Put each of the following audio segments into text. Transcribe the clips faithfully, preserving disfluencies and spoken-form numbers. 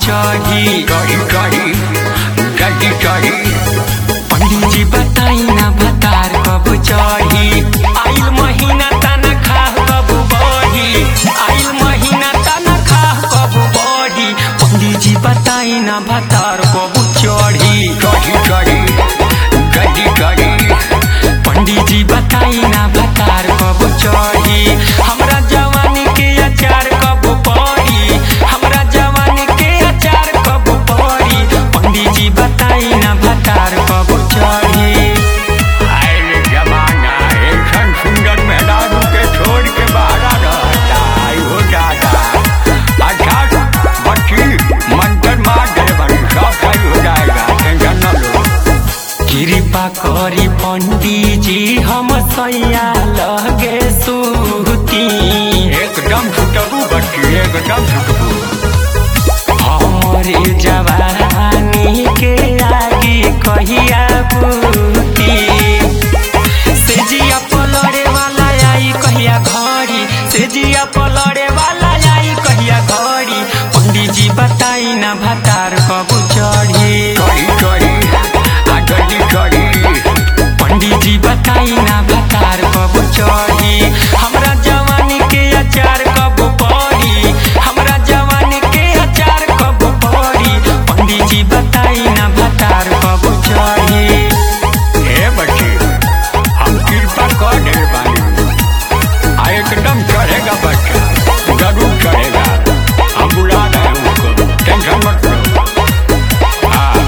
चढ़ी चढ़ी चढ़ी जल्दी चढ़ी। पंडित जी बताई ना भतार कब चढ़ी। आइल महीना तनख्वाह कब बढ़ी, आइल महीना तनख्वाह कब बढ़ी। पंडित जी बताई ना भतार कब चढ़ी चढ़ी चढ़ी जल्दी चढ़ी। पंडित जी बताई ना भतार कब चढ़ी। हमरा जवानी के अचार कब पड़ी, हमरा जवानी के अचार कब पड़ी। पंडित जी बताई ना भतार कब चढ़ी। आए जमाना ऐसन सुंदर मेहरारू के छोड़ के बाहर रहता आई हो जाता। अच्छा बच्ची मंत्र मार दे बड़ी सब सही हो जाएगा, टेंशन न लो। कृपा करी पंडित जी हम सैया लगे सूती। एकदम छुटबू बच्ची एकदम छुटबू। हमरे जवानी के आगे कहिया बूती। सेजिया पलड़े वाला आई कहिया घड़ी, सेजिया पलड़े वाला आई कहिया घड़ी। पंडित जी बताई ना भतार कब चढ़ी चढ़ी चढ़ी आ जल्दी चढ़ी। पंडित जी बताई ना भतार कब चढ़ी। हमरा जवानी के अचार कब पड़ी, हमरा जवानी के अचार कब पड़ी। पंडित जी बताई ना भतार कब चढ़ी। हे बच्ची हम कृपा कर दे बानी, आ एकदम चढ़ेगा बच्चा, जरूर चढ़ेगा। हम बुला रहे हैं उसको, टेंशन मत लो। हाँ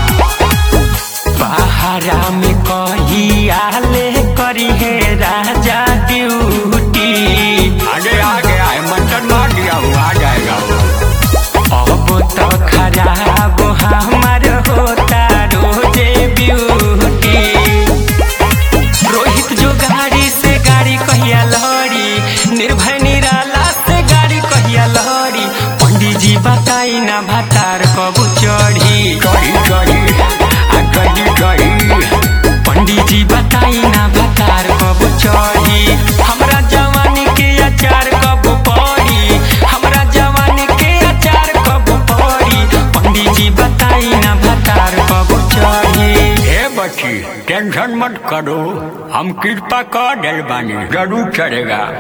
बहारा में कहिया ले करी है राजा ड्यूटी। आगे आ गया है, मंत्र मार दिया वो आ जाएगा वो। अब तो खराब हमार होता रोजे ब्यूटी। रोहित जो गाड़ी से गाड़ी कहिया लहरी, निर्भय निराला से गाड़ी कहिया लहरी। पंडित जी बताई ना भतार कब चढ़ी चढ़ी चढ़ी आ जल्दी चढ़ी। पंडित जी बताई ना भतार कब चढ़ी। हमरा जवानी के अचार कब पड़ी, हमरा जवानी के अचार कब पड़ी। पंडित जी बताई ना भतार कब चढ़ी। हे बच्ची टेंशन मत करो, हम कृपा कर दे बानी, जरूर चढ़ेगा।